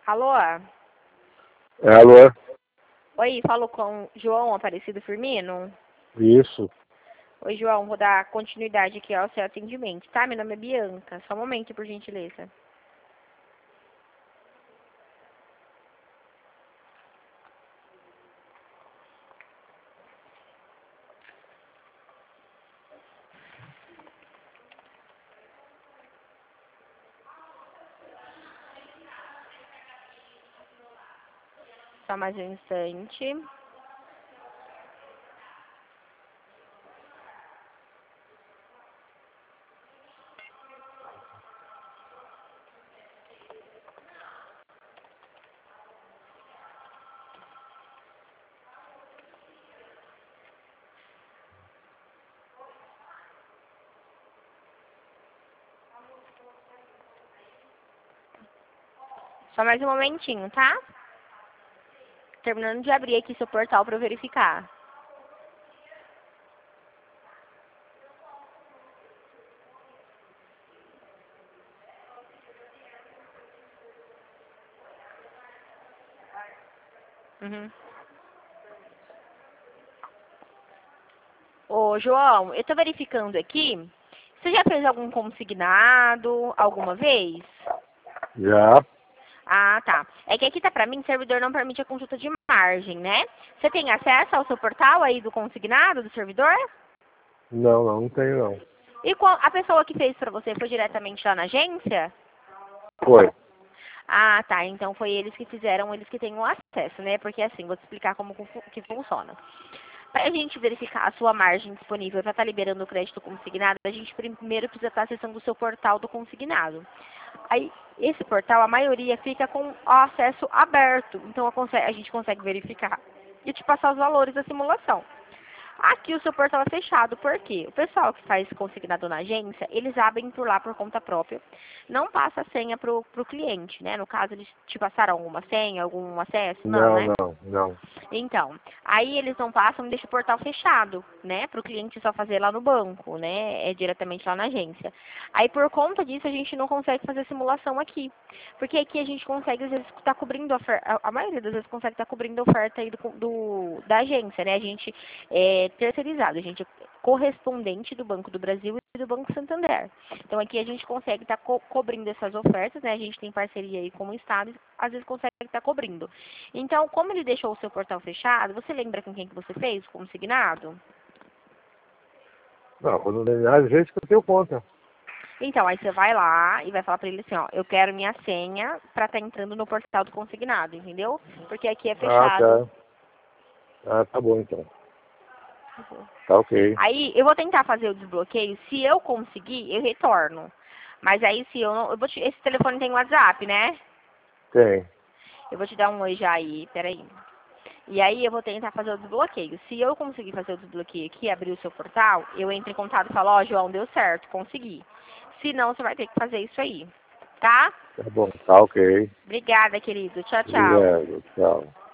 Alô? Alô? Oi, falo com João Aparecido Firmino? Isso. Oi, João, vou dar continuidade aqui ao seu atendimento, tá? Meu nome é Bianca. Só um momento, por gentileza. Só mais um instante. Só mais um momentinho, tá? Terminando de abrir aqui seu portal para eu verificar. Uhum. Ô, João, eu tô verificando aqui. Você já fez algum consignado alguma vez? Já? Ah, tá. É que aqui tá pra mim, o servidor não permite a consulta de margem, né? Você tem acesso ao seu portal aí do consignado, do servidor? Não tenho não. E a pessoa que fez pra você foi diretamente lá na agência? Foi. Ah, tá. Então foi eles que fizeram, eles que têm o acesso, né? Porque assim, vou te explicar como que funciona. Para a gente verificar a sua margem disponível para estar liberando o crédito consignado, a gente primeiro precisa estar acessando o seu portal do consignado. Aí, esse portal, a maioria fica com o acesso aberto. Então, a gente consegue verificar e te passar os valores da simulação. Aqui o seu portal é fechado, por quê? O pessoal que faz consignado na agência, eles abrem por lá por conta própria, não passa a senha pro cliente, né? No caso, eles te passaram alguma senha, algum acesso? Não, né? Não. Então, aí eles não passam e deixam o portal fechado, né? Para o cliente só fazer lá no banco, né? É diretamente lá na agência. Aí por conta disso a gente não consegue fazer simulação aqui. Porque aqui a gente consegue, às vezes, estar cobrindo a oferta, a maioria das vezes consegue estar cobrindo a oferta aí da agência, né? A gente é terceirizado, a gente é correspondente do Banco do Brasil e do Banco Santander. Então aqui a gente consegue estar cobrindo essas ofertas, né? A gente tem parceria aí com o Estado, às vezes consegue estar cobrindo. Então, como ele deixou o seu portal fechado, você lembra com quem que você fez o consignado? Não, quando a gente que eu tenho conta. Então, aí você vai lá e vai falar pra ele assim, ó, eu quero minha senha pra estar entrando no portal do consignado, entendeu? Porque aqui é Ah, fechado. tá. Ah, tá bom então. Tá ok. Aí eu vou tentar fazer o desbloqueio. Se eu conseguir, eu retorno. Mas aí se eu não. Esse telefone tem WhatsApp, né? Tem. Eu vou te dar um oi já aí, peraí. E aí eu vou tentar fazer o desbloqueio. Se eu conseguir fazer o desbloqueio aqui, abrir o seu portal, eu entro em contato e falo, ó, João, deu certo, consegui. Se não, você vai ter que fazer isso aí. Tá? Tá bom, tá ok. Obrigada, querido. Tchau, tchau. Obrigado, tchau.